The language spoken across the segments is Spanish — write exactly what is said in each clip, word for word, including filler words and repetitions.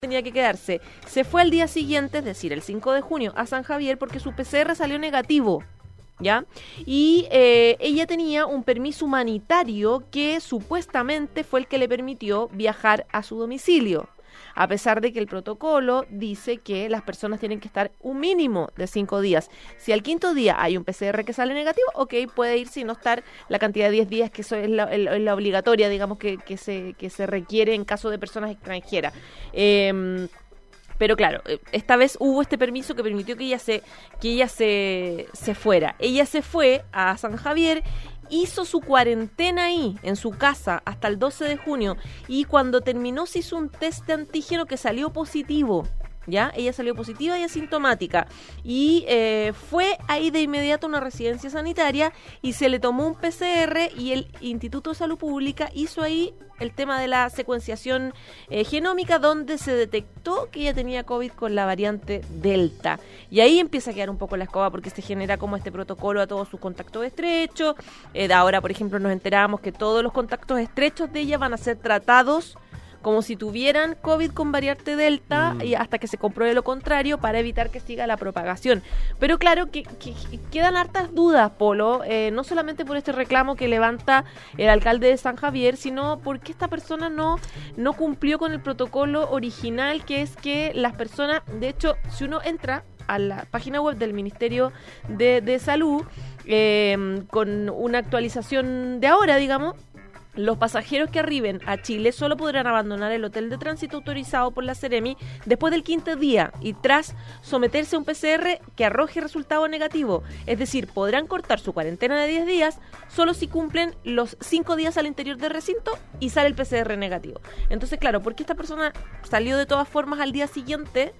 tenía que quedarse. Se fue al día siguiente, es decir, el cinco de junio, a San Javier porque su P C R salió negativo, ¿ya? Y eh, ella tenía un permiso humanitario que supuestamente fue el que le permitió viajar a su domicilio, a pesar de que el protocolo dice que las personas tienen que estar un mínimo de cinco días. Si al quinto día hay un P C R que sale negativo, ok, puede ir sin no estar la cantidad de diez días, que eso es la, el, la obligatoria, digamos, que, que, se, que se requiere en caso de personas extranjeras. Eh, Pero claro, esta vez hubo este permiso que permitió que ella se que ella se, se fuera. Ella se fue a San Javier, hizo su cuarentena ahí, en su casa, hasta el doce de junio. Y cuando terminó se hizo un test de antígeno que salió positivo. ¿Ya? Ella salió positiva y asintomática. Y eh, fue ahí de inmediato a una residencia sanitaria y se le tomó un P C R y el Instituto de Salud Pública hizo ahí el tema de la secuenciación eh, genómica, donde se detectó que ella tenía COVID con la variante Delta. Y ahí empieza a quedar un poco la escoba porque se genera como este protocolo a todos sus contactos estrechos. Eh, de ahora, por ejemplo, nos enteramos que todos los contactos estrechos de ella van a ser tratados como si tuvieran COVID con variante Delta, mm. y hasta que se compruebe lo contrario para evitar que siga la propagación. Pero claro, que, que, que quedan hartas dudas, Polo, eh, no solamente por este reclamo que levanta el alcalde de San Javier, sino porque esta persona no, no cumplió con el protocolo original, que es que las personas, de hecho, si uno entra a la página web del Ministerio de, de Salud, eh, con una actualización de ahora, digamos, los pasajeros que arriben a Chile solo podrán abandonar el hotel de tránsito autorizado por la Seremi después del quinto día y tras someterse a un P C R que arroje resultado negativo. Es decir, podrán cortar su cuarentena de diez días solo si cumplen los cinco días al interior del recinto y sale el P C R negativo. Entonces, claro, ¿por qué esta persona salió de todas formas al día siguiente?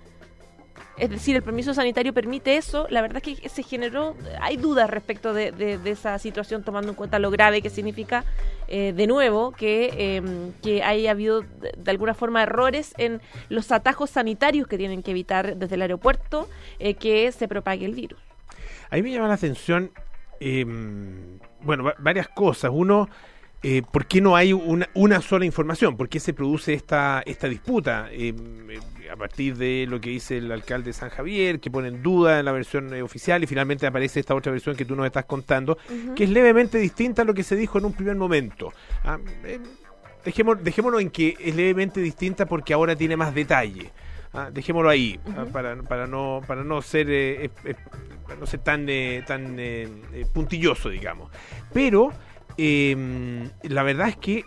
Es decir, el permiso sanitario permite eso. La verdad es que se generó, hay dudas respecto de, de, de esa situación, tomando en cuenta lo grave que significa, eh, de nuevo, que, eh, que haya habido de, de alguna forma errores en los atajos sanitarios que tienen que evitar desde el aeropuerto eh, que se propague el virus. A mí me llama la atención, eh, bueno, va- varias cosas. Uno, Eh, ¿por qué no hay una, una sola información? ¿Por qué se produce esta esta disputa? Eh, eh, a partir de lo que dice el alcalde de San Javier, que pone en duda la versión eh, oficial, y finalmente aparece esta otra versión que tú nos estás contando, uh-huh. que es levemente distinta a lo que se dijo en un primer momento. Ah, eh, dejémos, dejémonos en que es levemente distinta porque ahora tiene más detalle. Ah, dejémoslo ahí, uh-huh. ah, para, para no para no ser eh, eh, eh, para no ser tan, eh, tan eh, eh, puntilloso, digamos. Pero Eh, la verdad es que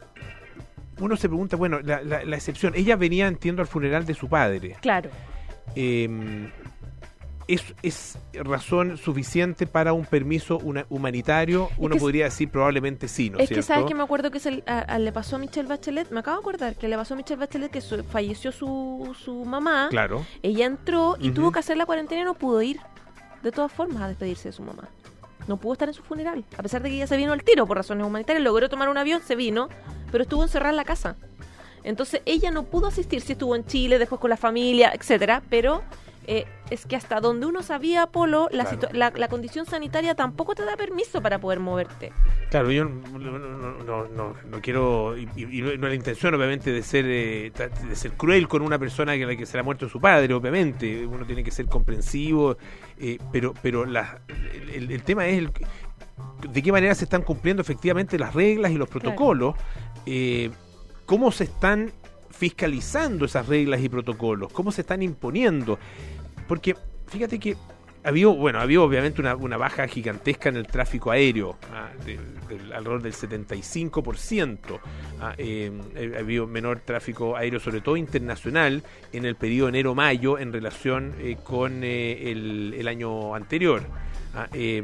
uno se pregunta, bueno, la, la, la excepción, ella venía, entiendo, al funeral de su padre. Claro. Eh, ¿es, ¿Es razón suficiente para un permiso una, humanitario? Uno es podría decir probablemente sí, ¿no es Es cierto? que sabes que me acuerdo que se, a, a, le pasó a Michelle Bachelet, me acabo de acordar que le pasó a Michelle Bachelet que su, falleció su, su mamá. Claro. Ella entró y uh-huh. tuvo que hacer la cuarentena y no pudo ir, de todas formas, a despedirse de su mamá. No pudo estar en su funeral, a pesar de que ella se vino al tiro por razones humanitarias, logró tomar un avión, se vino, pero estuvo encerrada en la casa. Entonces ella no pudo asistir, sí estuvo en Chile, después con la familia, etcétera, pero eh, es que hasta donde uno sabía, Polo, la, claro. situ- la, la condición sanitaria tampoco te da permiso para poder moverte. Claro, yo no, no, no, no, no quiero, y, y no es la intención obviamente de ser eh, de ser cruel con una persona que, que se le ha muerto su padre, obviamente, uno tiene que ser comprensivo, eh, pero pero la, el, el tema es el, de qué manera se están cumpliendo efectivamente las reglas y los protocolos, claro. eh, cómo se están fiscalizando esas reglas y protocolos, cómo se están imponiendo, porque fíjate que Había, bueno, había obviamente una, una baja gigantesca en el tráfico aéreo, ah, del, del, alrededor del setenta y cinco por ciento. Ah, eh, ha habido menor tráfico aéreo, sobre todo internacional, en el periodo enero-mayo en relación eh, con eh, el, el año anterior. Ah, eh,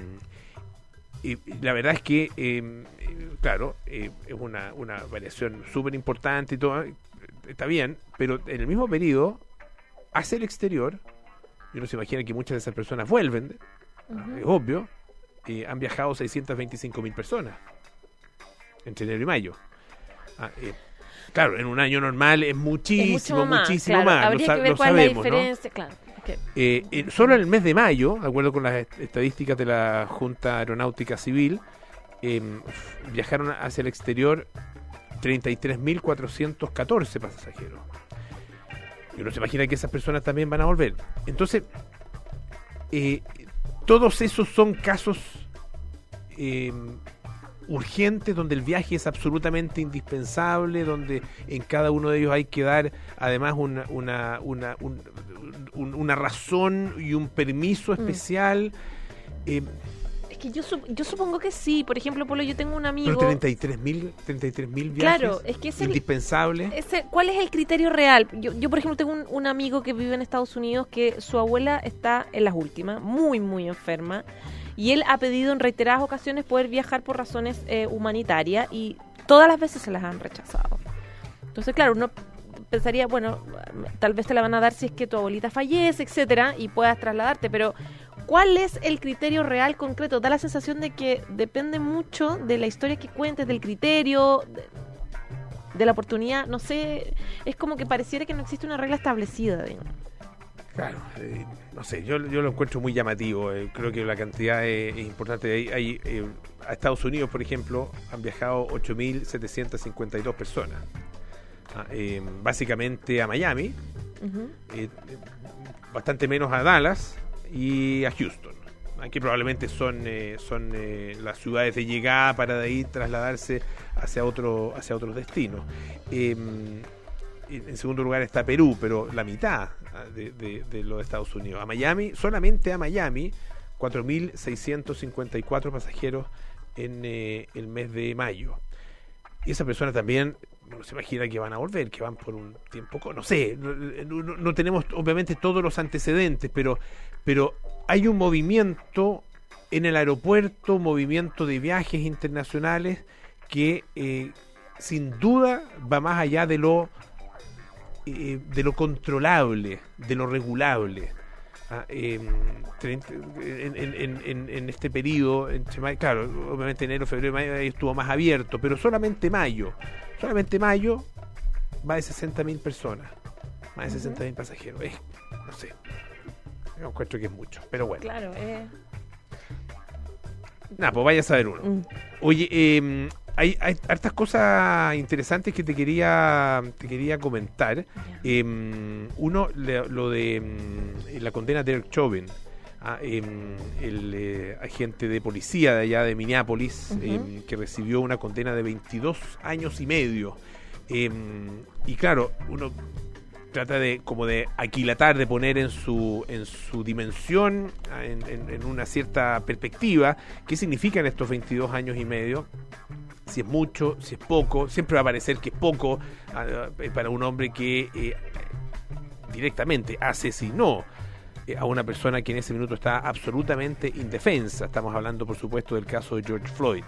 y la verdad es que, eh, claro, eh, es una, una variación súper importante y todo, está bien, pero en el mismo periodo, hacia el exterior, uno se imagina que muchas de esas personas vuelven, uh-huh. es obvio, eh, han viajado seiscientas veinticinco mil personas entre enero y mayo. Ah, eh, claro, en un año normal es muchísimo, es mucho más, muchísimo claro. más. Habría lo, que ver lo cuál sabemos, es la diferencia, ¿no? Claro. Okay. Eh, eh, solo en el mes de mayo, de acuerdo con las estadísticas de la Junta Aeronáutica Civil, eh, viajaron hacia el exterior treinta y tres mil cuatrocientos catorce pasajeros. Y uno se imagina que esas personas también van a volver. Entonces, eh, todos esos son casos eh, urgentes, donde el viaje es absolutamente indispensable, donde en cada uno de ellos hay que dar además una una una, un, un, una razón y un permiso especial. Mm. Eh, es que yo, yo supongo que sí. Por ejemplo, Polo, yo tengo un amigo... Pero treinta y tres mil viajes, claro, es que es indispensables. Ese, ¿cuál es el criterio real? Yo, yo por ejemplo, tengo un, un amigo que vive en Estados Unidos que su abuela está en las últimas, muy, muy enferma, y él ha pedido en reiteradas ocasiones poder viajar por razones eh, humanitarias, y todas las veces se las han rechazado. Entonces, claro, uno pensaría, bueno, tal vez te la van a dar si es que tu abuelita fallece, etcétera, y puedas trasladarte, pero ¿cuál es el criterio real concreto? Da la sensación de que depende mucho de la historia que cuentes, del criterio, de, de la oportunidad, no sé, es como que pareciera que no existe una regla establecida, digamos. Claro, eh, no sé, yo, yo lo encuentro muy llamativo, eh, creo que la cantidad es, es importante. Hay, hay, eh, a Estados Unidos, por ejemplo, han viajado ocho mil setecientas cincuenta y dos personas, ah, eh, básicamente a Miami, uh-huh. eh, bastante menos a Dallas y a Houston. Aquí probablemente son eh, son eh, las ciudades de llegada para de ahí trasladarse hacia otro hacia otros destinos. Eh, en segundo lugar está Perú, pero la mitad de, de, de los Estados Unidos. A Miami, solamente a Miami, cuatro mil seiscientos cincuenta y cuatro pasajeros en eh, el mes de mayo. Y esa persona también no se imagina que van a volver, que van por un tiempo, no sé, no, no, no tenemos obviamente todos los antecedentes, pero, pero hay un movimiento en el aeropuerto, un movimiento de viajes internacionales que eh, sin duda va más allá de lo eh, de lo controlable, de lo regulable. Ah, eh, en, en, en, en este periodo, en, claro, obviamente enero, febrero, mayo estuvo más abierto, pero solamente mayo, solamente mayo va de sesenta mil personas, más de sesenta mil pasajeros. Es, no sé, yo encuentro que es mucho, pero bueno. Claro, eh. Nada, pues vaya a saber uno. Mm. Oye, eh, hay, hay hartas cosas interesantes que te quería te quería comentar. Yeah. Eh, uno, le, lo de um, la condena de Derek Chauvin, ah, eh, el eh, agente de policía de allá de Minneapolis, uh-huh. eh, que recibió una condena de veintidós años y medio. Eh, y claro, uno trata de como de aquilatar, de poner en su en su dimensión, en, en, en una cierta perspectiva, qué significan estos veintidós años y medio, si es mucho, si es poco. Siempre va a parecer que es poco uh, para un hombre que eh, directamente asesinó eh, a una persona que en ese minuto está absolutamente indefensa. Estamos hablando, por supuesto, del caso de George Floyd.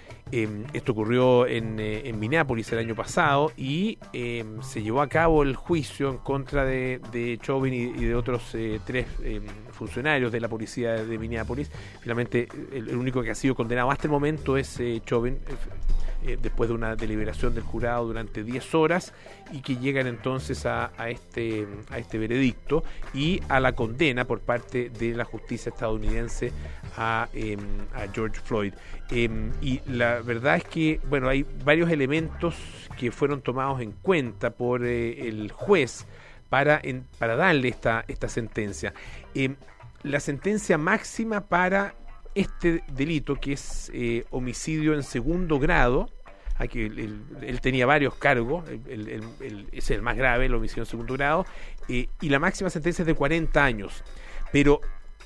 Eh, esto ocurrió en, eh, en Minneapolis el año pasado y eh, se llevó a cabo el juicio en contra de, de Chauvin y, y de otros eh, tres eh, funcionarios de la policía de Minneapolis. Finalmente, el, el único que ha sido condenado hasta el momento es eh, Chauvin, eh, después de una deliberación del jurado durante diez horas, y que llegan entonces a, a, este, a este veredicto y a la condena por parte de la justicia estadounidense a, eh, a George Floyd. Eh, y la verdad es que, bueno, hay varios elementos que fueron tomados en cuenta por eh, el juez para, en, para darle esta, esta sentencia. Eh, la sentencia máxima para este delito, que es eh, homicidio en segundo grado. Aquí él, él, él tenía varios cargos, el, el, el, ese es el más grave, el homicidio en segundo grado, eh, y la máxima sentencia es de cuarenta años. Pero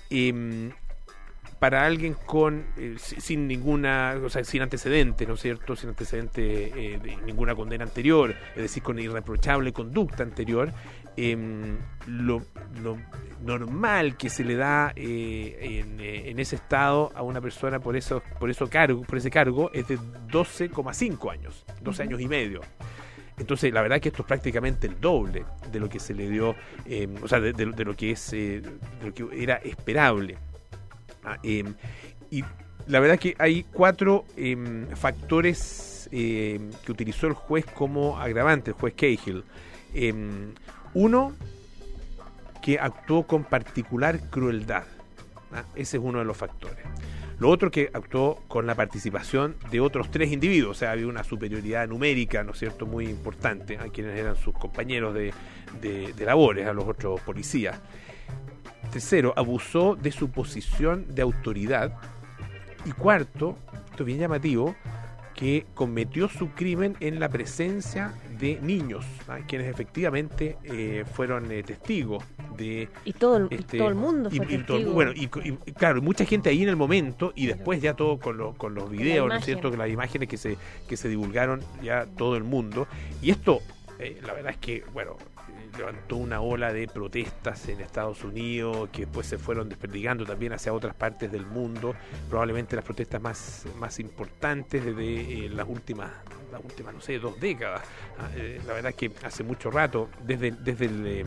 eh, para alguien con eh, sin ninguna, o sea, sin antecedentes, ¿no es cierto? Sin antecedentes eh, de ninguna condena anterior, es decir, con irreprochable conducta anterior, eh, lo, lo normal que se le da eh, en, eh, en ese estado a una persona por eso, por eso cargo, por ese cargo es de doce coma cinco años, doce uh-huh. años y medio. Entonces, la verdad es que esto es prácticamente el doble de lo que se le dio, eh, o sea, de, de, de lo que es, eh, de lo que era esperable. Ah, eh, y la verdad es que hay cuatro eh, factores eh, que utilizó el juez como agravante, el juez Cahill. Eh, uno, que actuó con particular crueldad. Ah, ese es uno de los factores. Lo otro que actuó con la participación de otros tres individuos, o sea, había una superioridad numérica, ¿no es cierto?, muy importante a quienes eran sus compañeros de, de, de labores, a los otros policías. Tercero, abusó de su posición de autoridad. Y cuarto, esto es bien llamativo, que cometió su crimen en la presencia de niños, ¿ah? quienes efectivamente eh, fueron eh, testigos de y todo el, este, y todo el mundo fue y, y testigo. todo, bueno y, y claro, mucha gente ahí en el momento y después ya todo con, lo, con los videos, ¿no es cierto?, con las imágenes que se que se divulgaron ya todo el mundo. Y esto eh, la verdad es que bueno levantó una ola de protestas en Estados Unidos que después se fueron desperdigando también hacia otras partes del mundo, probablemente las protestas más, más importantes desde eh, las últimas, las últimas, no sé, dos décadas. Ah, eh, la verdad es que hace mucho rato, desde, desde el, eh,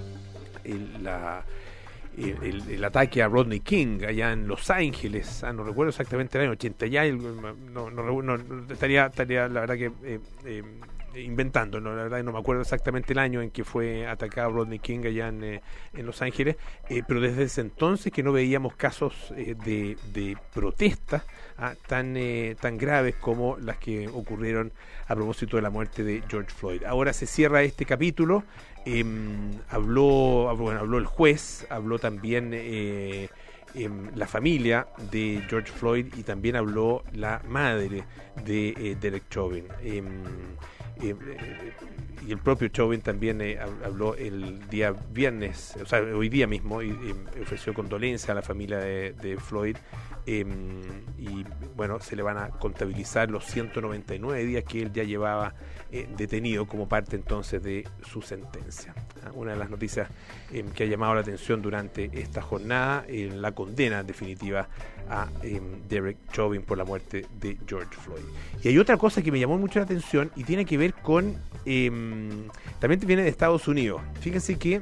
el, la, el, el, el ataque a Rodney King allá en Los Ángeles, ah, no recuerdo exactamente el año ochenta ya, no, no, no, no estaría, estaría la verdad que... Eh, eh, inventando, ¿no? La verdad no me acuerdo exactamente el año en que fue atacado Rodney King allá en, eh, en Los Ángeles, eh, pero desde ese entonces que no veíamos casos eh, de, de protestas ah, tan, eh, tan graves como las que ocurrieron a propósito de la muerte de George Floyd. Ahora se cierra este capítulo, eh, habló, bueno, habló el juez, habló también eh, eh, la familia de George Floyd y también habló la madre de eh, Derek Chauvin. Eh, Eh, eh, y el propio Chauvin también eh, habló el día viernes, o sea, hoy día mismo, y, y ofreció condolencia a la familia de, de Floyd, eh, y bueno, se le van a contabilizar los ciento noventa y nueve días que él ya llevaba eh, detenido como parte entonces de su sentencia. Una de las noticias eh, que ha llamado la atención durante esta jornada, eh, la condena definitiva a eh, Derek Chauvin por la muerte de George Floyd. Y hay otra cosa que me llamó mucho la atención y tiene que ver con, eh, también viene de Estados Unidos. Fíjense que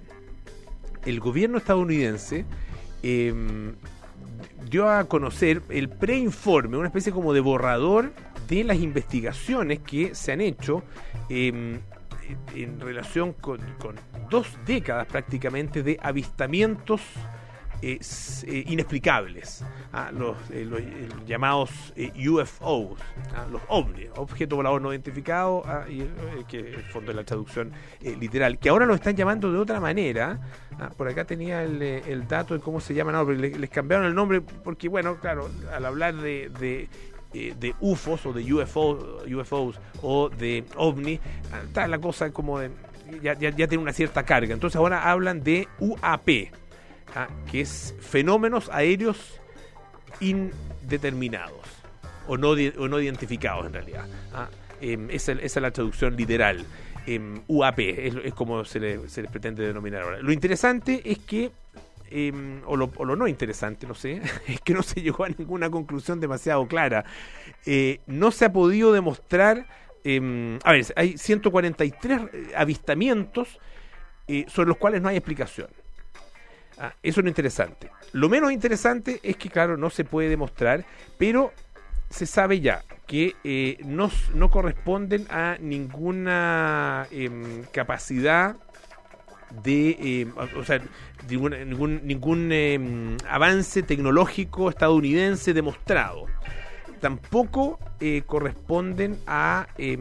el gobierno estadounidense eh, dio a conocer el preinforme, una especie como de borrador de las investigaciones que se han hecho eh, en relación con, con dos décadas prácticamente de avistamientos eh, eh, inexplicables, ah, los, eh, los eh, llamados eh, U F Os, ah, los ovnis, objeto volador no identificado, ah, y, eh, que en el fondo es la traducción eh, literal, que ahora lo están llamando de otra manera. Ah, por acá tenía el, el dato de cómo se llaman ahora, les, les cambiaron el nombre porque, bueno, claro, al hablar de... de de U F Os o de U F O, U F Os o de OVNI, está la cosa como de ya, ya, ya tiene una cierta carga. Entonces ahora hablan de U A P, ¿ah? que es fenómenos aéreos indeterminados o no, o no identificados en realidad. ¿ah? Eh, esa, esa es la traducción literal. Eh, U A P es, es como se le, se les pretende denominar ahora. Lo interesante es que Eh, o, lo, o lo no interesante, no sé, es que no se llegó a ninguna conclusión demasiado clara. Eh, no se ha podido demostrar, eh, a ver, hay ciento cuarenta y tres avistamientos eh, sobre los cuales no hay explicación. Ah, eso es lo interesante. Lo menos interesante es que, claro, no se puede demostrar, pero se sabe ya que eh, no, no corresponden a ninguna eh, capacidad de, eh, o sea, ningún, ningún, ningún eh, avance tecnológico estadounidense demostrado. Tampoco eh, corresponden a eh,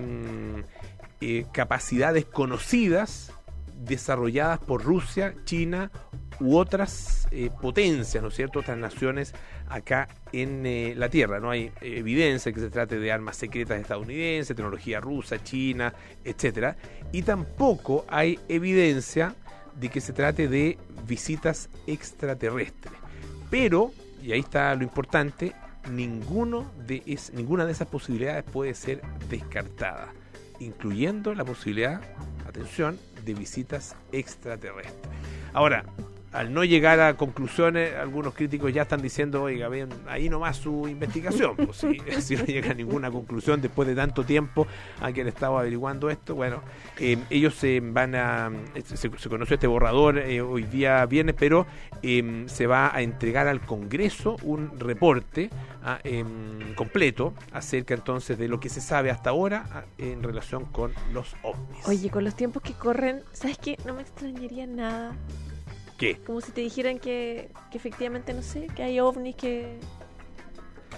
eh, capacidades conocidas desarrolladas por Rusia, China u otras eh, potencias, ¿no es cierto?, otras naciones acá en eh, la Tierra. No hay eh, evidencia que se trate de armas secretas estadounidenses, tecnología rusa, china, etcétera. Y tampoco hay evidencia de que se trate de visitas extraterrestres. Pero, y ahí está lo importante, ninguno de es, ninguna de esas posibilidades puede ser descartada, incluyendo la posibilidad, atención, de visitas extraterrestres. Ahora, al no llegar a conclusiones, algunos críticos ya están diciendo, oiga, ven, ahí nomás su investigación. Pues si, si no llega a ninguna conclusión después de tanto tiempo a que han estado averiguando esto, bueno, eh, ellos se van a, se, se conoció este borrador eh, hoy día viernes, pero eh, se va a entregar al Congreso un reporte ah, eh, completo acerca entonces de lo que se sabe hasta ahora ah, en relación con los ovnis. Oye, con los tiempos que corren, ¿sabes qué? No me extrañaría nada. ¿Qué? Como si te dijeran que, que efectivamente, no sé, que hay ovnis que...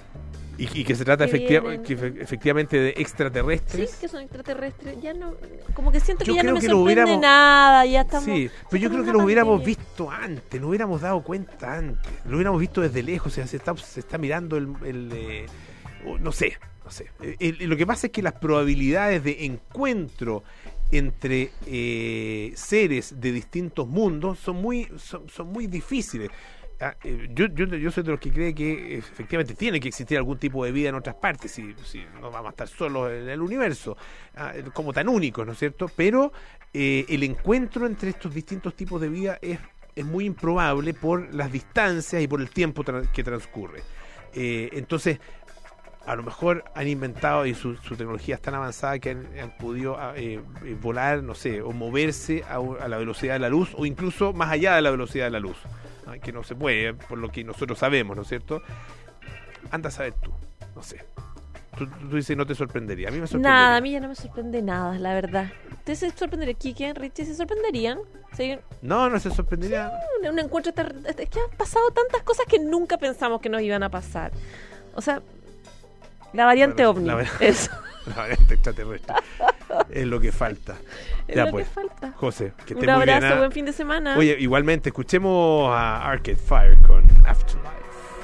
Y, y que se trata que efectiva- vienen. que efe- efectivamente de Sí, extraterrestres. que son extraterrestres. Ya no, como que siento Yo que ya no creo me que lo sorprende hubiéramos- nada. Ya estamos. Sí, pero yo creo estamos en que una lo hubiéramos pandemia. visto antes, nos hubiéramos dado cuenta antes, lo hubiéramos visto desde lejos, o sea, se está, se está mirando el, el, eh, o no sé, no sé. Eh, el- lo que pasa es que las probabilidades de encuentro entre eh, seres de distintos mundos son muy, son, son muy difíciles. Ah, eh, yo, yo, yo soy de los que cree que efectivamente tiene que existir algún tipo de vida en otras partes, si, si no vamos a estar solos en el universo, ah, como tan únicos, ¿no es cierto? Pero eh, el encuentro entre estos distintos tipos de vida es, es muy improbable por las distancias y por el tiempo tra- que transcurre. Eh, entonces, a lo mejor han inventado y su, su tecnología es tan avanzada que han, han podido ah, eh, eh, volar, no sé, o moverse a, u- a la velocidad de la luz o incluso más allá de la velocidad de la luz. ¿no? Que no se puede, por lo que nosotros sabemos, ¿no es cierto? Anda a saber tú, no sé. Tú, tú dices no te sorprendería, a mí me sorprendería. Nada, a mí ya no me sorprende nada, la verdad. ¿Ustedes se sorprenderían? ¿Kike, Richie, se sorprenderían? ¿Sí? No, no se sorprendería. Un, un encuentro... ter- Es que han pasado tantas cosas que nunca pensamos que nos iban a pasar. O sea, la variante Bueno, ovni. la var- Eso La variante extraterrestre es lo que falta. es Ya lo pues, que falta. José, que estés Un muy bien. abrazo, ¿ah? buen fin de semana. Oye, igualmente, escuchemos a Arcade Fire con Afterlife.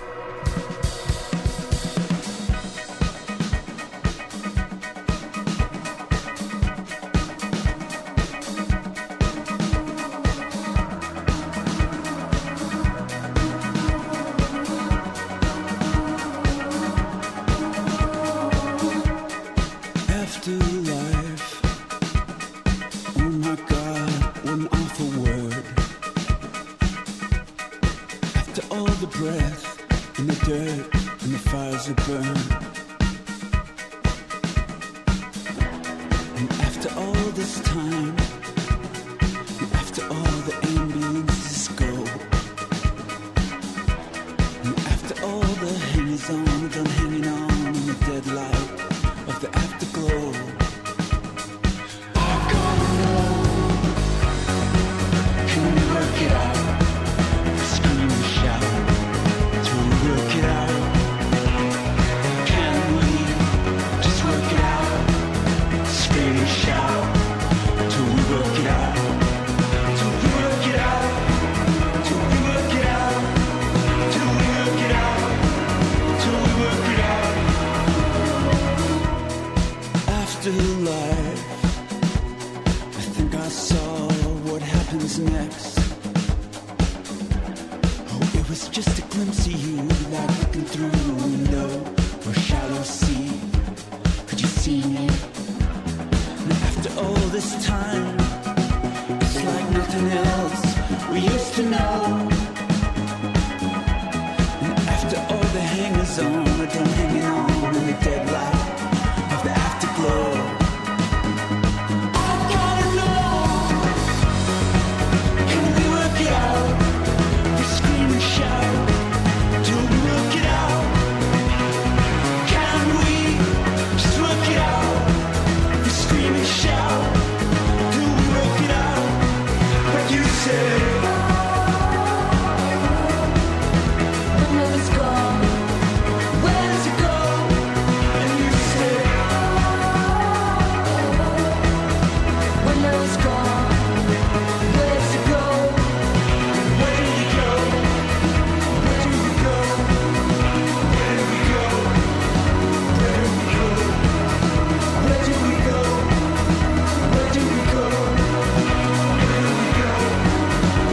Afterlife. Oh my God, what an awful word. After all the breath and the dirt and the fires that burn, and after all this time, and after all the ambulances go, and after all the hangers on done hanging on in the dead light of the afterglow. I gotta know, can we work it out? Scream and shout, till we work it out. Can we just work it out? Scream and shout, till we work it out. Till we work it out. Till we work it out. Till we work it out. Till we work it out. Afterlife. I think I saw what happens next. Oh, it was just a glimpse of you, like looking through a window or a shallow sea. Could you see me? And after all this time, it's like nothing else we used to know. And after all the hangers on, we're done hanging on in the dead light of the afterglow. I gotta know, can we work it out? We scream and shout till we work it out. Can we just work it out? We scream and shout till we work it out. But you say, when love is gone, where does it go? And you say, when love is gone, where does it go? Where do we go? Where do we go? Where do we go? Where do we go? Where do we go? Where do we go? Where do we go?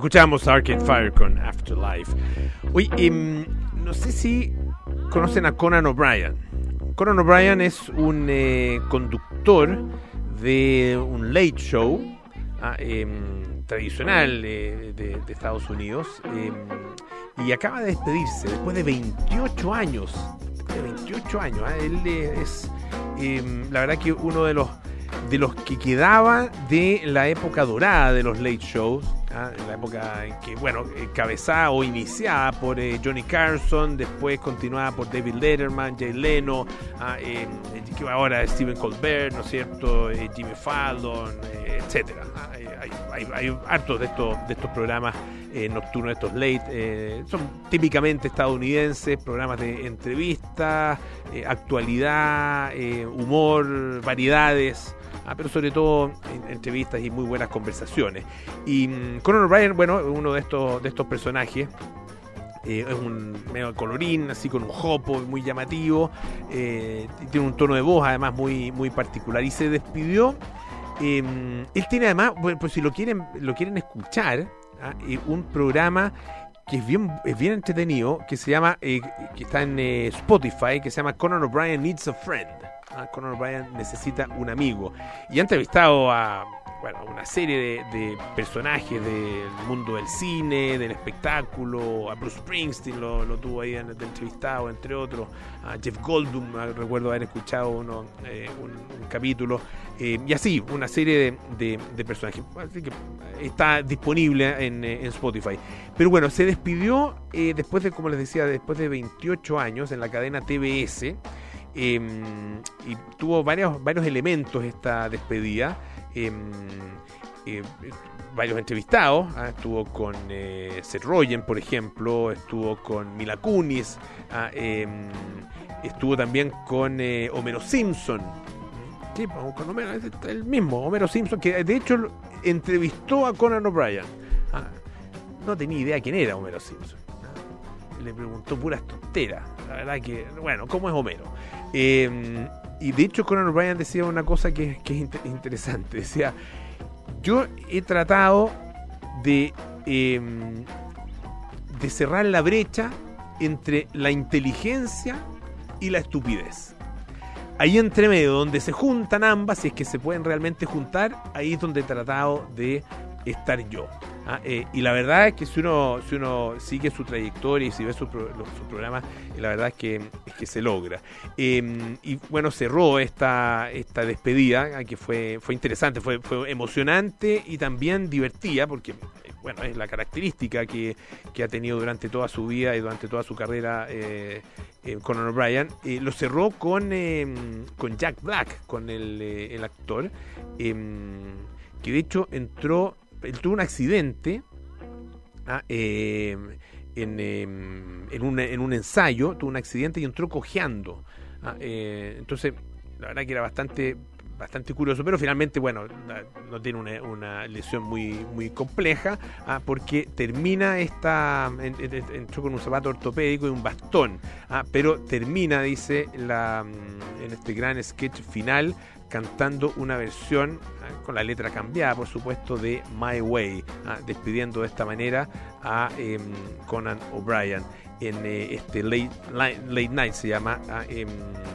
Escuchamos Arcade Fire con Afterlife. Oye, eh, no sé si conocen a Conan O'Brien. Conan O'Brien es un eh, conductor de un late show ah, eh, tradicional eh, de, de Estados Unidos eh, y acaba de despedirse después de veintiocho años. Después de veintiocho años. ¿eh? Él eh, es, eh, la verdad, que uno de los de los que quedaba de la época dorada de los late shows, ¿ah? En la época en que, bueno, encabezada o iniciada por eh, Johnny Carson, después continuada por David Letterman, Jay Leno, ¿ah? eh, que ahora Stephen Colbert, ¿no es cierto?, eh, Jimmy Fallon, eh, etcétera. ¿ah? Hay, hay, hay hartos de estos, de estos programas eh, nocturnos, estos late, eh, son típicamente estadounidenses, programas de entrevistas, eh, actualidad, eh, humor, variedades. Ah, pero sobre todo en, entrevistas y muy buenas conversaciones. Y um, Conan O'Brien, bueno, uno de estos de estos personajes, eh, es un medio colorín, así con un jopo muy llamativo, eh, tiene un tono de voz además muy, muy particular, y se despidió. Eh, él tiene además, bueno, pues si lo quieren, lo quieren escuchar, ¿ah? eh, un programa que es bien, es bien entretenido, que se llama, eh, que está en eh, Spotify, que se llama Conan O'Brien Needs a Friend. Ah, Conan O'Brien necesita un amigo. Y ha entrevistado a, bueno, una serie de, de personajes del mundo del cine, del espectáculo. A Bruce Springsteen lo, lo tuvo ahí de entrevistado, entre otros. A Jeff Goldblum, recuerdo haber escuchado uno, eh, un, un capítulo. Eh, y así, una serie de, de, de personajes. Así que está disponible en, en Spotify. Pero bueno, se despidió eh, después de, como les decía, después de veintiocho años en la cadena T B S. Eh, y tuvo varios, varios elementos esta despedida. Eh, eh, varios entrevistados. ¿ah? Estuvo con eh, Seth Rogen, por ejemplo. Estuvo con Mila Kunis. ¿ah? Eh, estuvo también con eh, Homero Simpson. Sí, con Homero, el mismo Homero Simpson, que de hecho entrevistó a Conan O'Brien. ¿ah? No tenía idea quién era Homero Simpson. ¿ah? Le preguntó puras tonteras. La verdad que, bueno, ¿cómo es Homero? Eh, y de hecho Conan O'Brien decía una cosa que, que es inter- interesante. Decía, yo he tratado de, eh, de cerrar la brecha entre la inteligencia y la estupidez. Ahí entre medio, donde se juntan ambas, si es que se pueden realmente juntar, ahí es donde he tratado de estar yo. ¿ah? Eh, y la verdad es que si uno si uno sigue su trayectoria y si ve su, pro, su programa, eh, la verdad es que, es que se logra. Eh, y bueno, cerró esta, esta despedida, que fue, fue interesante, fue, fue emocionante y también divertida, porque bueno, es la característica que, que ha tenido durante toda su vida y durante toda su carrera eh, eh, Conan O'Brien. Eh, lo cerró con, eh, con Jack Black, con el, eh, el actor, eh, que de hecho entró... Él tuvo un accidente ah, eh, en, eh, en, un, en un ensayo, tuvo un accidente y entró cojeando. Ah, eh, entonces, la verdad que era bastante bastante curioso, pero finalmente, bueno, no tiene una, una lesión muy muy compleja, ah, porque termina esta, entró con un zapato ortopédico y un bastón, ah, pero termina, dice, la, en este gran sketch final, cantando una versión eh, con la letra cambiada, por supuesto, de My Way, ah, despidiendo de esta manera a eh, Conan O'Brien en eh, este late, late, late Night, se llama, ah, eh,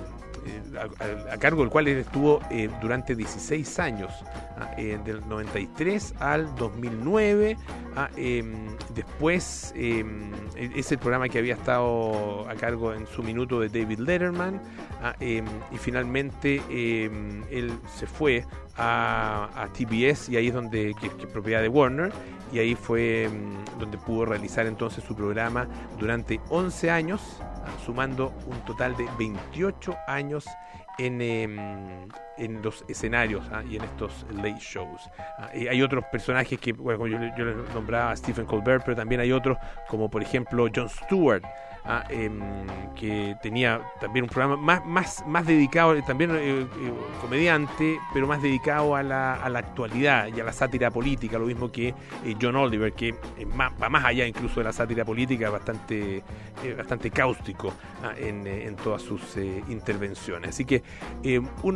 a, a cargo del cual él estuvo eh, durante dieciséis años, ah, eh, del noventa y tres al dos mil nueve. Ah, eh, después eh, es el programa que había estado a cargo en su minuto de David Letterman. Ah, eh, y finalmente eh, él se fue a, a T B S, y ahí es donde que, que es propiedad de Warner, y ahí fue um, donde pudo realizar entonces su programa durante once años, ah, sumando un total de veintiocho años en, eh, en los escenarios, ah, y en estos late shows. Ah, y hay otros personajes que, bueno, yo, yo les nombraba a Stephen Colbert, pero también hay otros como por ejemplo Jon Stewart, ah, eh, que tenía también un programa más, más, más dedicado, también eh, eh, comediante, pero más dedicado a la, a la actualidad y a la sátira política, lo mismo que eh, John Oliver, que eh, más, va más allá incluso de la sátira política, bastante, eh, bastante cáustico ah, en, en todas sus eh, intervenciones. Así que eh, uno,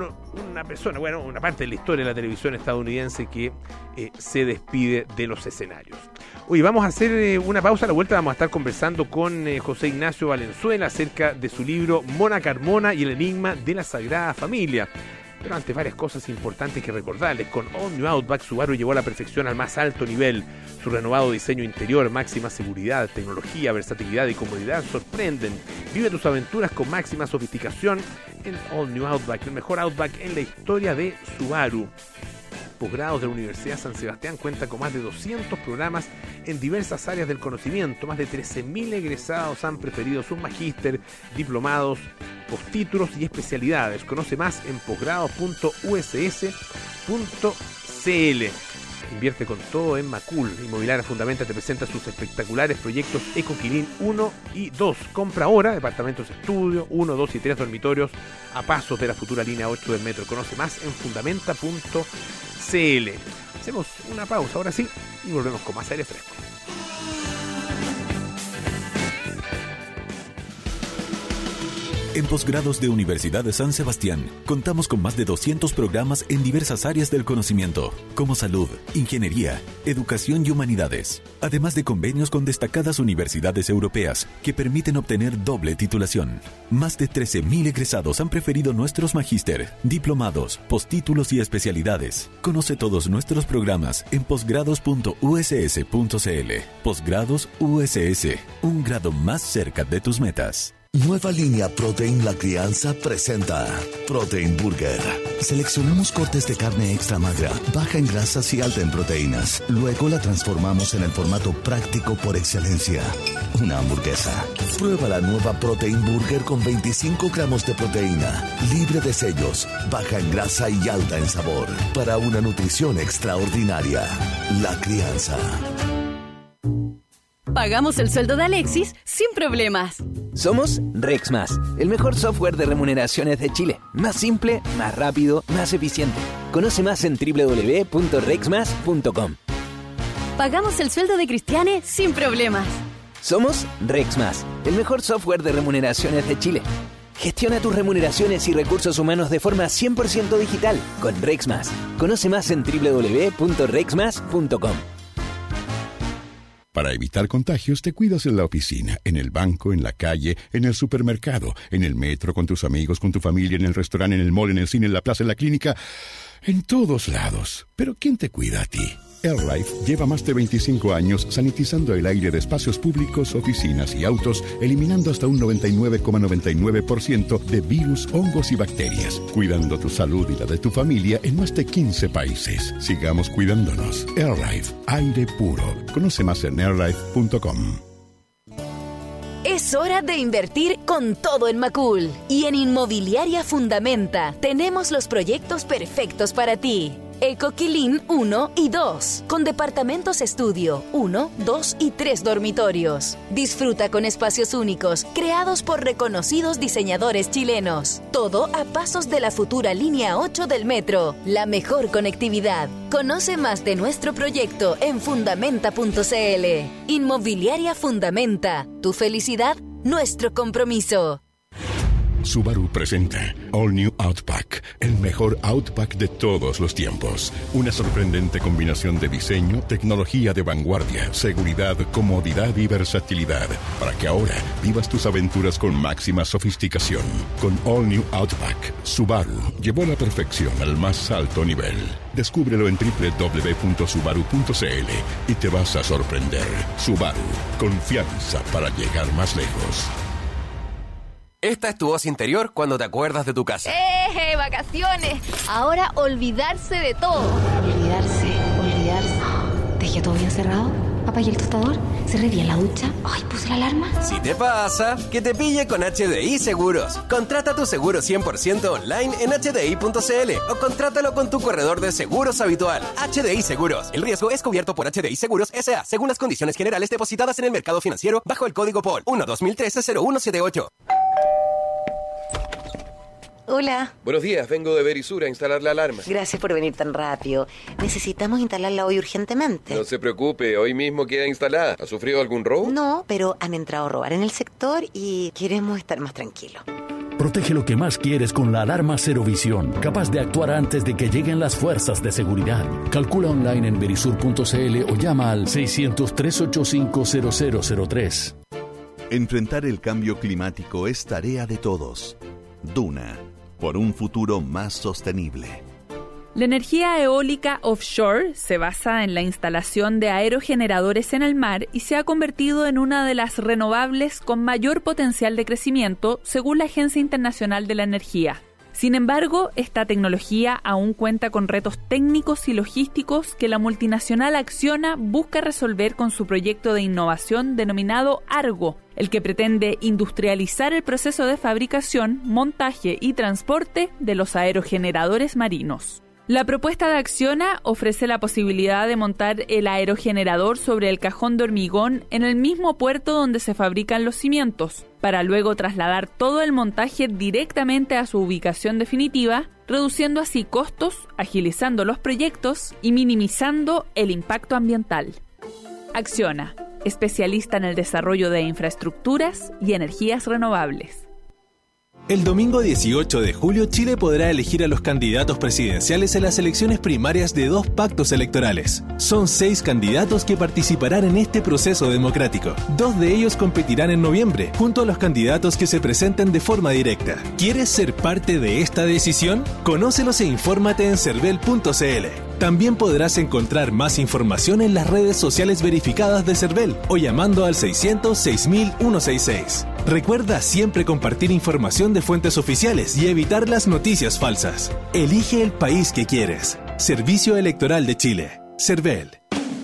una persona, bueno, una parte de la historia de la televisión estadounidense que eh, se despide de los escenarios. Oye, vamos a hacer eh, una pausa. A la vuelta vamos a estar conversando con eh, José Ignacio Valenzuela acerca de su libro Mona Carmona y el enigma de la Sagrada Familia. Pero antes, varias cosas importantes que recordarles. Con All New Outback, Subaru llevó a la perfección al más alto nivel. Su renovado diseño interior, máxima seguridad, tecnología, versatilidad y comodidad sorprenden. Vive tus aventuras con máxima sofisticación en All New Outback, el mejor Outback en la historia de Subaru. Posgrados de la Universidad San Sebastián cuenta con más de doscientos programas en diversas áreas del conocimiento. Más de trece mil egresados han preferido sus magíster, diplomados, postítulos y especialidades. Conoce más en posgrados punto u s s punto c l. Invierte con todo en Macul. Inmobiliaria Fundamenta te presenta sus espectaculares proyectos Ecoquilín uno y dos. Compra ahora departamentos estudio, uno, dos y tres dormitorios a pasos de la futura línea ocho del metro. Conoce más en fundamenta punto c l. Hacemos una pausa ahora sí y volvemos con más aire fresco. En Posgrados de Universidad de San Sebastián, contamos con más de doscientos programas en diversas áreas del conocimiento, como salud, ingeniería, educación y humanidades, además de convenios con destacadas universidades europeas que permiten obtener doble titulación. Más de trece mil egresados han preferido nuestros magíster, diplomados, postítulos y especialidades. Conoce todos nuestros programas en posgrados punto u s s punto c l. Posgrados U S S, un grado más cerca de tus metas. Nueva línea Protein La Crianza presenta Protein Burger. Seleccionamos cortes de carne extra magra, baja en grasas y alta en proteínas. Luego la transformamos en el formato práctico por excelencia, una hamburguesa. Prueba la nueva Protein Burger con veinticinco gramos de proteína, libre de sellos, baja en grasa y alta en sabor, para una nutrición extraordinaria. La Crianza. Pagamos el sueldo de Alexis sin problemas. Somos Rexmas, el mejor software de remuneraciones de Chile. Más simple, más rápido, más eficiente. Conoce más en doble u doble u doble u punto rexmas punto com. Pagamos el sueldo de Cristiane sin problemas. Somos Rexmas, el mejor software de remuneraciones de Chile. Gestiona tus remuneraciones y recursos humanos de forma cien por ciento digital con Rexmas. Conoce más en doble u doble u doble u punto rexmas punto com. Para evitar contagios, te cuidas en la oficina, en el banco, en la calle, en el supermercado, en el metro, con tus amigos, con tu familia, en el restaurante, en el mall, en el cine, en la plaza, en la clínica, en todos lados. Pero ¿quién te cuida a ti? AirLife lleva más de veinticinco años sanitizando el aire de espacios públicos, oficinas y autos, eliminando hasta un noventa y nueve coma noventa y nueve por ciento de virus, hongos y bacterias, cuidando tu salud y la de tu familia en más de quince países. Sigamos cuidándonos. AirLife, aire puro. Conoce más en airlife punto com. Es hora de invertir con todo en Macul. Y en Inmobiliaria Fundamenta tenemos los proyectos perfectos para ti. Ecoquilín uno y dos, con departamentos estudio, uno, dos y tres dormitorios. Disfruta con espacios únicos, creados por reconocidos diseñadores chilenos. Todo a pasos de la futura línea ocho del metro, la mejor conectividad. Conoce más de nuestro proyecto en fundamenta punto c l. Inmobiliaria Fundamenta, tu felicidad, nuestro compromiso. Subaru presenta All New Outback, el mejor Outback de todos los tiempos. Una sorprendente combinación de diseño, tecnología de vanguardia, seguridad, comodidad y versatilidad, para que ahora vivas tus aventuras con máxima sofisticación. Con All New Outback, Subaru llevó la perfección al más alto nivel. Descúbrelo en doble u doble u doble u punto subaru punto c l y te vas a sorprender. Subaru, confianza para llegar más lejos. Esta es tu voz interior cuando te acuerdas de tu casa. ¡Eh, vacaciones! Ahora olvidarse de todo. Olvidarse, olvidarse. ¿Dejé todo bien cerrado? ¿Apagué el tostador? ¿Cerré bien la ducha? ¡Ay, puse la alarma! Si te pasa, que te pille con H D I Seguros. Contrata tu seguro cien por ciento online en h d i punto c l o contrátalo con tu corredor de seguros habitual. H D I Seguros. El riesgo es cubierto por H D I Seguros S A según las condiciones generales depositadas en el mercado financiero bajo el código P O L uno dos mil trece cero uno siete ocho. Hola. Buenos días, vengo de Verisur a instalar la alarma. Gracias por venir tan rápido. Necesitamos instalarla hoy urgentemente. No se preocupe, hoy mismo queda instalada. ¿Ha sufrido algún robo? No, pero han entrado a robar en el sector y queremos estar más tranquilos. Protege lo que más quieres con la alarma Cero Visión, capaz de actuar antes de que lleguen las fuerzas de seguridad. Calcula online en verisur punto c l o llama al seiscientos, trescientos ochenta y cinco, cero cero cero tres. Enfrentar el cambio climático es tarea de todos. Duna, por un futuro más sostenible. La energía eólica offshore se basa en la instalación de aerogeneradores en el mar y se ha convertido en una de las renovables con mayor potencial de crecimiento, según la Agencia Internacional de la Energía. Sin embargo, esta tecnología aún cuenta con retos técnicos y logísticos que la multinacional Acciona busca resolver con su proyecto de innovación denominado Argo, el que pretende industrializar el proceso de fabricación, montaje y transporte de los aerogeneradores marinos. La propuesta de Acciona ofrece la posibilidad de montar el aerogenerador sobre el cajón de hormigón en el mismo puerto donde se fabrican los cimientos, para luego trasladar todo el montaje directamente a su ubicación definitiva, reduciendo así costos, agilizando los proyectos y minimizando el impacto ambiental. Acciona, especialista en el desarrollo de infraestructuras y energías renovables. El domingo dieciocho de julio, Chile podrá elegir a los candidatos presidenciales en las elecciones primarias de dos pactos electorales. Son seis candidatos que participarán en este proceso democrático. Dos de ellos competirán en noviembre, junto a los candidatos que se presenten de forma directa. ¿Quieres ser parte de esta decisión? Conócelos e infórmate en cervel punto c l. También podrás encontrar más información en las redes sociales verificadas de Cervel o llamando al seiscientos, seis mil ciento sesenta y seis. Recuerda siempre compartir información de fuentes oficiales y evitar las noticias falsas. Elige el país que quieres. Servicio Electoral de Chile. Cervel.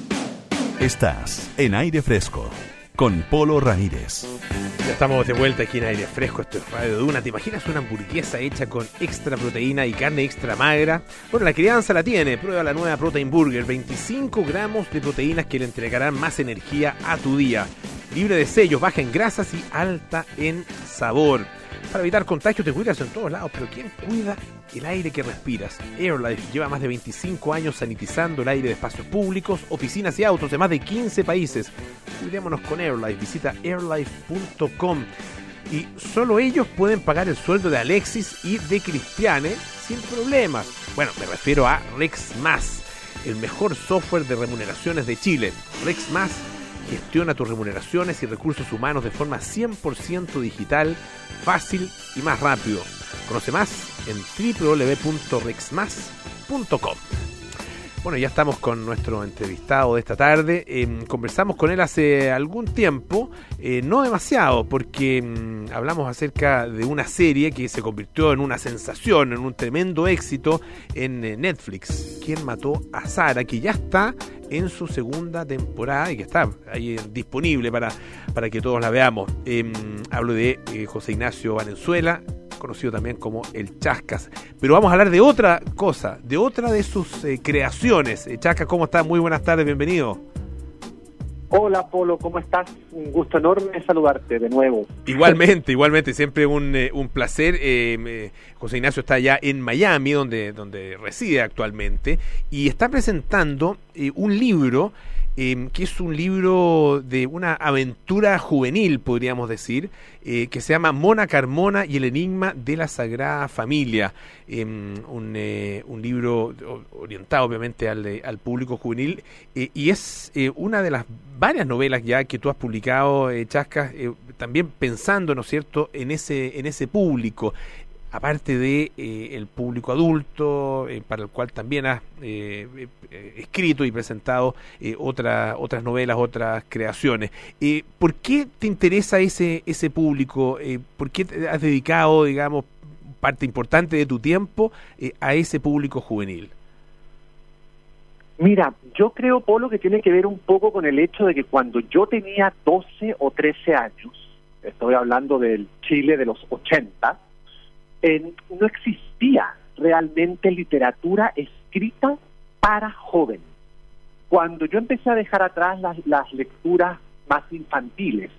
Estás en Aire Fresco con Polo Ramírez. Ya estamos de vuelta aquí en Aire Fresco, esto es Radio Duna. ¿Te imaginas una hamburguesa hecha con extra proteína y carne extra magra? Bueno, la crianza la tiene. Prueba la nueva Protein Burger. veinticinco gramos de proteínas que le entregarán más energía a tu día. Libre de sellos, baja en grasas y alta en sabor. Para evitar contagios te cuidas en todos lados, pero ¿quién cuida el aire que respiras? AirLife lleva más de veinticinco años sanitizando el aire de espacios públicos, oficinas y autos de más de quince países. Cuidémonos con AirLife, visita airlife punto com. Y solo ellos pueden pagar el sueldo de Alexis y de Cristiane sin problemas. Bueno, me refiero a RexMás, el mejor software de remuneraciones de Chile. RexMás gestiona tus remuneraciones y recursos humanos de forma cien por ciento digital, fácil y más rápido. Conoce más en doble u doble u doble u punto rexmas punto com. Bueno, ya estamos con nuestro entrevistado de esta tarde. Eh, conversamos con él hace algún tiempo, eh, no demasiado, porque eh, hablamos acerca de una serie que se convirtió en una sensación, en un tremendo éxito en eh, Netflix. ¿Quién mató a Sara? Que ya está en su segunda temporada y que está ahí eh, disponible para, para que todos la veamos. Eh, hablo de eh, José Ignacio Valenzuela, conocido también como el Chascas. Pero vamos a hablar de otra cosa, de otra de sus eh, creaciones. Eh, Chascas, ¿cómo estás? Muy buenas tardes, bienvenido. Hola, Polo, ¿cómo estás? Un gusto enorme saludarte de nuevo. Igualmente, igualmente, siempre un, eh, un placer. Eh, eh, José Ignacio está allá en Miami, donde, donde reside actualmente, y está presentando eh, un libro Eh, que es un libro de una aventura juvenil, podríamos decir, eh, que se llama Mona Carmona y el enigma de la Sagrada Familia. Eh, un, eh, un libro orientado obviamente al, eh, al público juvenil, eh, y es eh, una de las varias novelas ya que tú has publicado, eh, Chascas, eh, también pensando, ¿no es cierto?, en ese, en ese público. Aparte de eh, el público adulto, eh, para el cual también has eh, eh, escrito y presentado eh, otra, otras novelas, otras creaciones. Eh, ¿Por qué te interesa ese ese público? Eh, ¿Por qué te has dedicado, digamos, parte importante de tu tiempo eh, a ese público juvenil? Mira, yo creo, Polo, que tiene que ver un poco con el hecho de que cuando yo tenía doce o trece años, estoy hablando del Chile de los ochenta, Eh, no existía realmente literatura escrita para jóvenes. Cuando yo empecé a dejar atrás las, las lecturas más infantiles,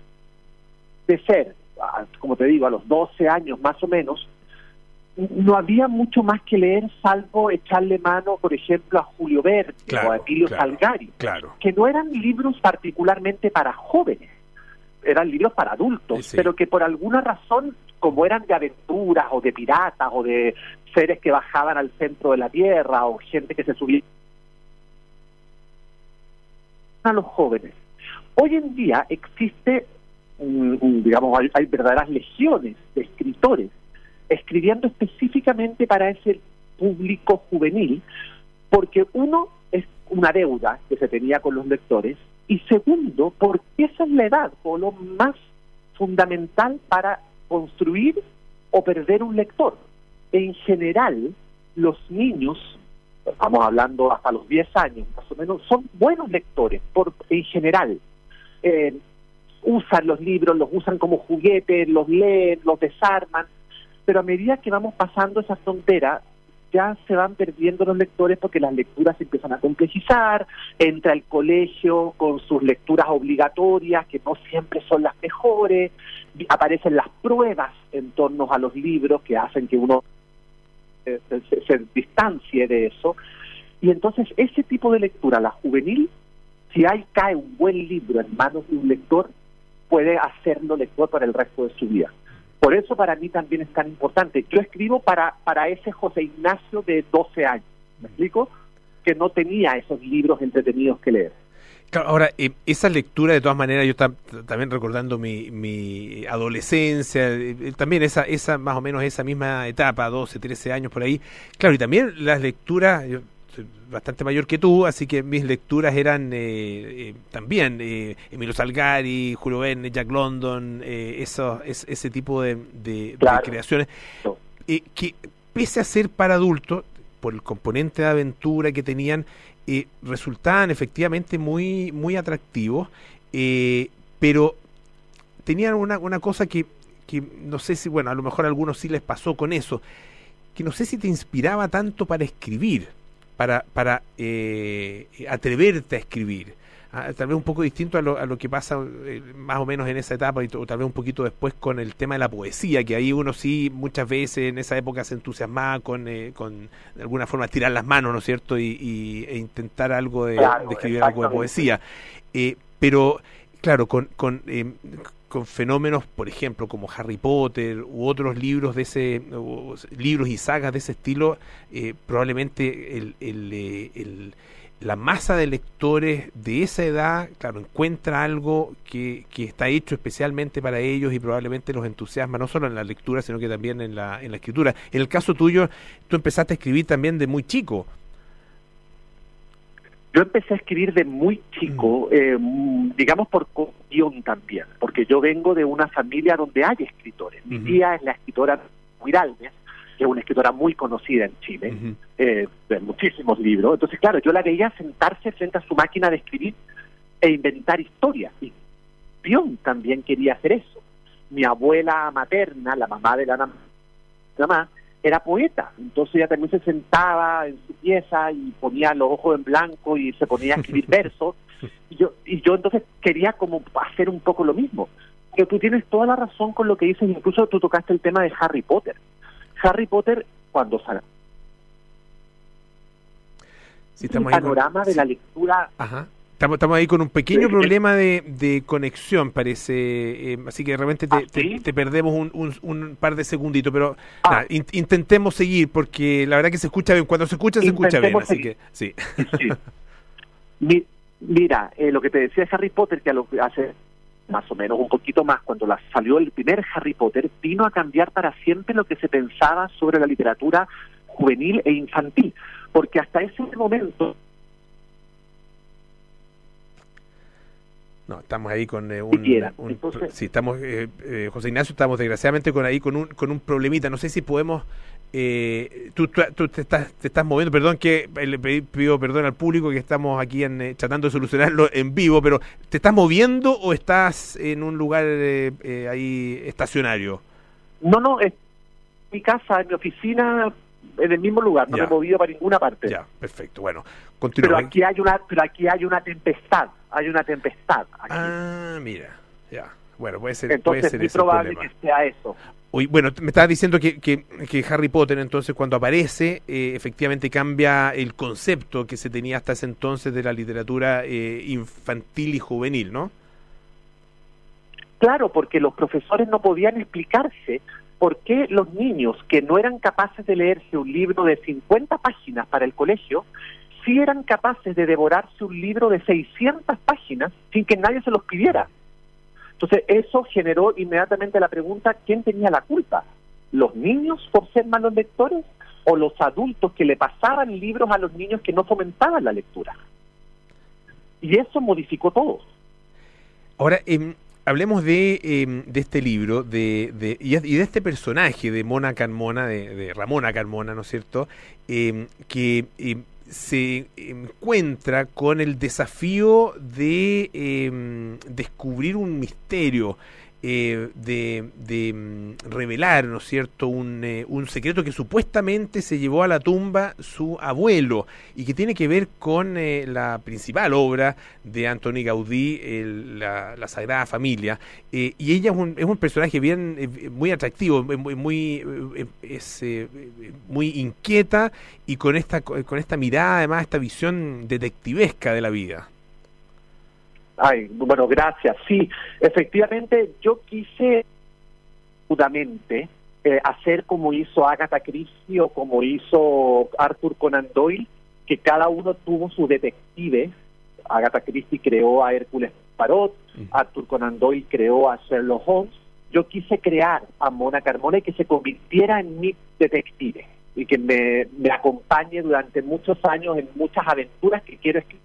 de ser, como te digo, a los doce años más o menos, no había mucho más que leer salvo echarle mano, por ejemplo, a Julio Verne, claro, o a Emilio claro, Salgari, claro. que no eran libros particularmente para jóvenes, eran libros para adultos, sí. pero que por alguna razón como eran de aventuras o de piratas o de seres que bajaban al centro de la tierra o gente que se subía a los jóvenes. Hoy en día existe, un, un, digamos, hay, hay verdaderas legiones de escritores escribiendo específicamente para ese público juvenil, porque uno es una deuda que se tenía con los lectores, y segundo, porque esa es la edad o lo más fundamental para construir o perder un lector. En general, los niños, estamos hablando hasta los diez años más o menos, son buenos lectores, por en general. Eh, usan los libros, los usan como juguetes, los leen, los desarman, pero a medida que vamos pasando esa frontera, ya se van perdiendo los lectores porque las lecturas se empiezan a complejizar, entra el colegio con sus lecturas obligatorias, que no siempre son las mejores, aparecen las pruebas en torno a los libros que hacen que uno se, se, se distancie de eso, y entonces ese tipo de lectura, la juvenil, si ahí cae un buen libro en manos de un lector, puede hacerlo lector para el resto de su vida. Por eso para mí también es tan importante. Yo escribo para, para ese José Ignacio de doce años, ¿me explico? Que no tenía esos libros entretenidos que leer. Claro, ahora, eh, esa lectura, de todas maneras, yo tam, también recordando mi, mi adolescencia, eh, también esa, esa más o menos esa misma etapa, doce, trece años por ahí. Claro, y también las lecturas, yo soy bastante mayor que tú, así que mis lecturas eran eh, eh, también eh, Emilio Salgari, Julio Verne, Jack London, eh, eso, es, ese tipo de, de, claro. de creaciones, eh, que pese a ser para adultos, por el componente de aventura que tenían, eh, resultaban efectivamente muy, muy atractivos, eh, pero tenían una, una cosa que, que no sé si, bueno, a lo mejor a algunos sí les pasó con eso, que no sé si te inspiraba tanto para escribir, para para eh, atreverte a escribir, ah, tal vez un poco distinto a lo, a lo que pasa eh, más o menos en esa etapa, y o tal vez un poquito después con el tema de la poesía, que ahí uno sí muchas veces en esa época se entusiasmaba con, eh, con de alguna forma tirar las manos, ¿no es cierto?, y, y e intentar algo de, claro, de escribir algo de poesía, eh, pero claro, con con eh, con fenómenos, por ejemplo, como Harry Potter u otros libros de ese o, libros y sagas de ese estilo, eh, probablemente el, el, eh, el, la masa de lectores de esa edad, claro, encuentra algo que, que está hecho especialmente para ellos y probablemente los entusiasma, no solo en la lectura, sino que también en la, en la escritura. En el caso tuyo, tú empezaste a escribir también de muy chico. Yo empecé a escribir de muy chico, eh, digamos por guión también, porque yo vengo de una familia donde hay escritores. Mi uh-huh. tía es la escritora Huiraldes, que es una escritora muy conocida en Chile, uh-huh. eh, de muchísimos libros. Entonces, claro, yo la veía sentarse frente a su máquina de escribir e inventar historias. Y Pion también quería hacer eso. Mi abuela materna, la mamá de la mamá, era poeta, entonces ella también se sentaba en su pieza y ponía los ojos en blanco y se ponía a escribir versos, y yo, y yo entonces quería como hacer un poco lo mismo. Pero tú tienes toda la razón con lo que dices, incluso tú tocaste el tema de Harry Potter. Harry Potter, cuando sale sí, el panorama con... de la lectura... Ajá. Estamos, estamos ahí con un pequeño problema de, de conexión, parece, eh, así que de repente te, ¿Ah, sí? te, te perdemos un, un, un par de segunditos, pero ah. nada, in, intentemos seguir, porque la verdad que se escucha bien, cuando se escucha, se escucha bien, así seguir. que sí. sí. Mi, mira, eh, lo que te decía de Harry Potter, que a lo, hace más o menos un poquito más, cuando la, salió el primer Harry Potter, vino a cambiar para siempre lo que se pensaba sobre la literatura juvenil e infantil, porque hasta ese momento... No, estamos ahí con eh, un, un Entonces, sí, estamos eh, eh, José Ignacio, estamos desgraciadamente con ahí con un con un problemita. No sé si podemos eh, tú, tú, tú te estás te estás moviendo, perdón que le pido perdón al público que estamos aquí en, eh, tratando de solucionarlo en vivo, pero ¿te estás moviendo o estás en un lugar eh, eh, ahí estacionario? No, no, es mi casa, en mi oficina, en el mismo lugar, no ya. me he movido para ninguna parte. Ya, perfecto. Bueno, continúa. Pero aquí hay una, pero aquí hay una tempestad, hay una tempestad. Aquí. Ah, mira, ya. Bueno, puede ser. Entonces puede ser es muy probable que sea eso. Hoy, bueno, me estabas diciendo que, que, que Harry Potter, entonces, cuando aparece, eh, efectivamente cambia el concepto que se tenía hasta ese entonces de la literatura eh, infantil y juvenil, ¿no? Claro, porque los profesores no podían explicarse por qué los niños que no eran capaces de leerse un libro de cincuenta páginas para el colegio, sí eran capaces de devorarse un libro de seiscientas páginas sin que nadie se los pidiera. Entonces eso generó inmediatamente la pregunta, ¿quién tenía la culpa? ¿Los niños por ser malos lectores o los adultos que le pasaban libros a los niños que no fomentaban la lectura? Y eso modificó todo. Ahora, eh, hablemos de, eh, de este libro de, de, y de este personaje de Mona Carmona, de, de Ramona Carmona, ¿no es cierto?, eh, que eh, se encuentra con el desafío de eh, descubrir un misterio, eh, de, de um, revelar, ¿no es cierto?, un, eh, un secreto que supuestamente se llevó a la tumba su abuelo y que tiene que ver con eh, la principal obra de Antoni Gaudí, el, la, la Sagrada Familia. Eh, y ella es un, es un personaje bien eh, muy atractivo, muy, muy, eh, es, eh, muy inquieta y con esta, con esta mirada, además, esta visión detectivesca de la vida. Ay, bueno, gracias. Sí, efectivamente, yo quise justamente eh, hacer como hizo Agatha Christie o como hizo Arthur Conan Doyle, que cada uno tuvo su detective. Agatha Christie creó a Hércules Poirot, uh-huh. Arthur Conan Doyle creó a Sherlock Holmes. Yo quise crear a Mona Carmona y que se convirtiera en mi detective y que me, me acompañe durante muchos años en muchas aventuras que quiero escribir.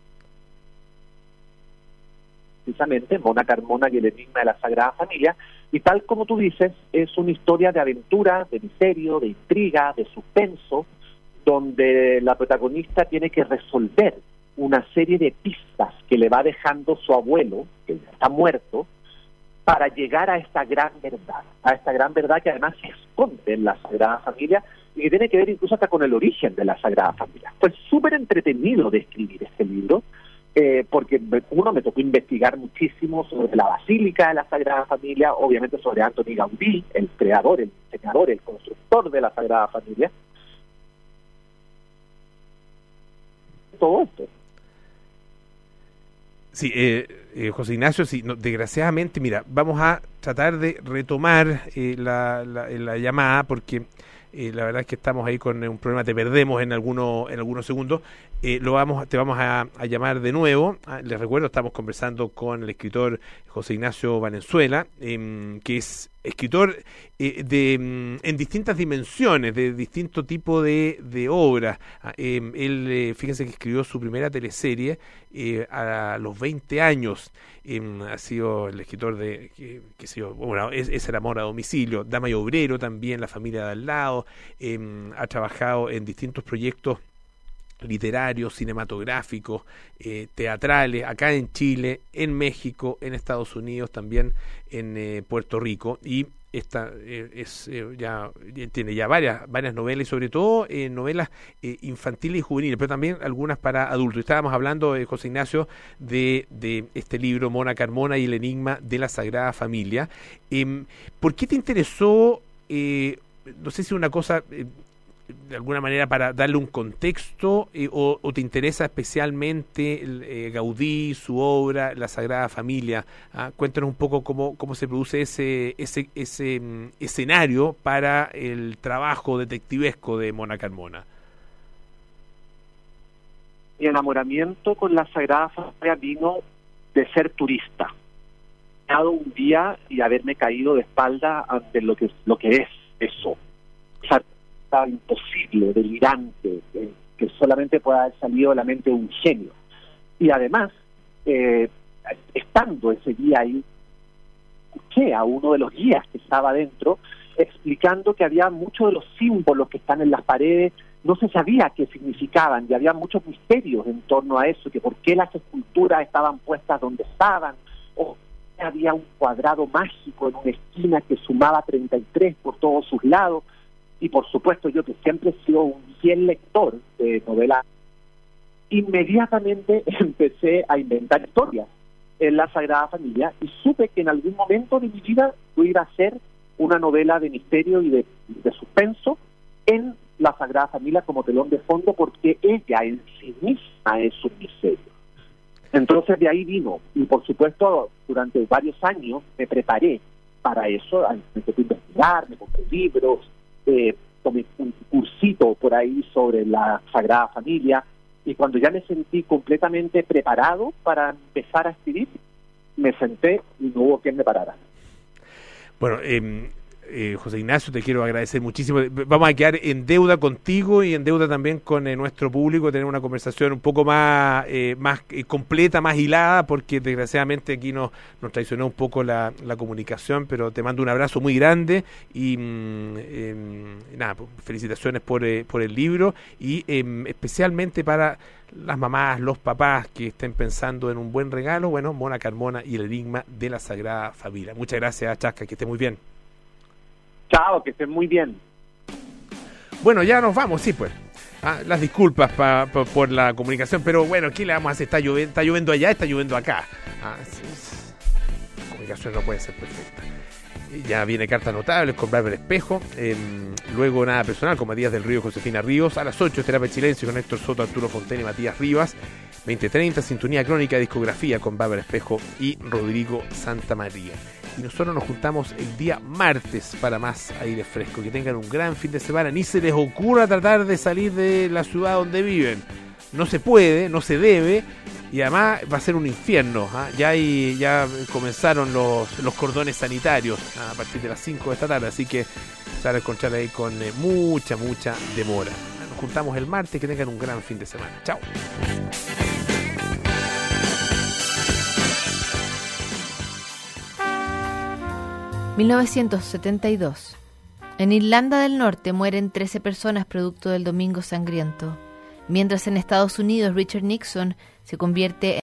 Precisamente Mona Carmona y el enigma de la Sagrada Familia, y tal como tú dices, es una historia de aventura, de misterio, de intriga, de suspenso, donde la protagonista tiene que resolver una serie de pistas que le va dejando su abuelo, que está muerto, para llegar a esta gran verdad, a esta gran verdad que además se esconde en la Sagrada Familia y que tiene que ver incluso hasta con el origen de la Sagrada Familia. Fue súper entretenido de escribir este libro, Eh, porque uno me tocó investigar muchísimo sobre la Basílica de la Sagrada Familia, obviamente sobre Antoni Gaudí, el creador, el diseñador, el constructor de la Sagrada Familia. Todo esto. Sí, eh, eh, José Ignacio, sí, no, desgraciadamente, mira, vamos a tratar de retomar eh, la, la, la llamada porque eh, la verdad es que estamos ahí con un problema, te perdemos en algunos en algunos segundos. Eh, lo vamos, te vamos a, a llamar de nuevo. Ah, les recuerdo, estamos conversando con el escritor José Ignacio Valenzuela, eh, que es escritor eh, de mm, en distintas dimensiones, de distinto tipo de, de obras. Ah, eh, él, eh, fíjense que escribió su primera teleserie eh, a los veinte años. Eh, ha sido el escritor de, que, que sido, bueno, es, es El amor a domicilio, Dama y obrero también, La familia de al lado. Eh, ha trabajado en distintos proyectos literarios, cinematográficos, eh, teatrales, acá en Chile, en México, en Estados Unidos, también en eh, Puerto Rico, y esta eh, es eh, ya tiene ya varias varias novelas y sobre todo eh, novelas eh, infantiles y juveniles, pero también algunas para adultos. Estábamos hablando, eh, José Ignacio, de, de este libro Mona Carmona y el enigma de la Sagrada Familia. Eh, ¿Por qué te interesó, eh, no sé si una cosa eh, de alguna manera para darle un contexto eh, o, o te interesa especialmente eh, Gaudí, su obra, la Sagrada Familia? ¿Ah? Cuéntanos un poco cómo, cómo se produce ese, ese, ese um, escenario para el trabajo detectivesco de Mona Carmona. Mi enamoramiento con la Sagrada Familia vino de ser turista. He dado un día y haberme caído de espalda ante lo que, lo que es eso. O sea, imposible, delirante, eh, que solamente pueda haber salido de la mente de un genio. Y además, eh, estando ese día ahí, escuché a uno de los guías que estaba adentro explicando que había muchos de los símbolos que están en las paredes, no se sabía qué significaban, y había muchos misterios en torno a eso, que por qué las esculturas estaban puestas donde estaban, o había un cuadrado mágico en una esquina que sumaba treinta y tres por todos sus lados. Y por supuesto, yo que siempre he sido un fiel lector de novelas, inmediatamente empecé a inventar historias en la Sagrada Familia y supe que en algún momento de mi vida yo iba a hacer una novela de misterio y de, de suspenso en la Sagrada Familia como telón de fondo, porque ella en sí misma es un misterio. Entonces de ahí vino, y por supuesto durante varios años me preparé para eso me empecé a investigar, me compré libros, eh, tomé un cursito por ahí sobre la Sagrada Familia, y cuando ya me sentí completamente preparado para empezar a escribir, me senté y no hubo quien me parara. Bueno, eh, eh, José Ignacio, te quiero agradecer muchísimo. Vamos a quedar en deuda contigo y en deuda también con eh, nuestro público, tener una conversación un poco más eh, más eh, completa, más hilada, porque desgraciadamente aquí nos, nos traicionó un poco la, la comunicación, pero te mando un abrazo muy grande y mm, eh, nada, pues, felicitaciones por, eh, por el libro y eh, especialmente para las mamás, los papás que estén pensando en un buen regalo, bueno, Mona Carmona y el enigma de la Sagrada Familia. Muchas gracias, Chasca, que esté muy bien. Chao, que estén muy bien. Bueno, ya nos vamos, sí, pues. Ah, las disculpas pa, pa, por la comunicación, pero bueno, ¿qué le vamos a hacer? Está lloviendo, está lloviendo allá, está lloviendo acá. Ah, sí, sí. La comunicación no puede ser perfecta. Ya viene Cartas Notables con Bárbara Espejo. Eh, luego Nada Personal con Matías del Río y Josefina Ríos. A las ocho, Terapia Chilense con Héctor Soto, Arturo Fontaine y Matías Rivas. veinte treinta, Sintonía Crónica, Discografía con Bárbara Espejo y Rodrigo Santamaría. Y nosotros nos juntamos el día martes para más aire fresco. Que tengan un gran fin de semana. Ni se les ocurra tratar de salir de la ciudad donde viven. No se puede, no se debe. Y además va a ser un infierno. ¿eh? Ya hay, ya comenzaron los, los cordones sanitarios ¿eh? a partir de las cinco de esta tarde. Así que se van a encontrar ahí con eh, mucha, mucha demora. ¿eh? Nos juntamos el martes. Que tengan un gran fin de semana. Chao. mil novecientos setenta y dos. En Irlanda del Norte mueren trece personas producto del Domingo Sangriento, mientras en Estados Unidos Richard Nixon se convierte en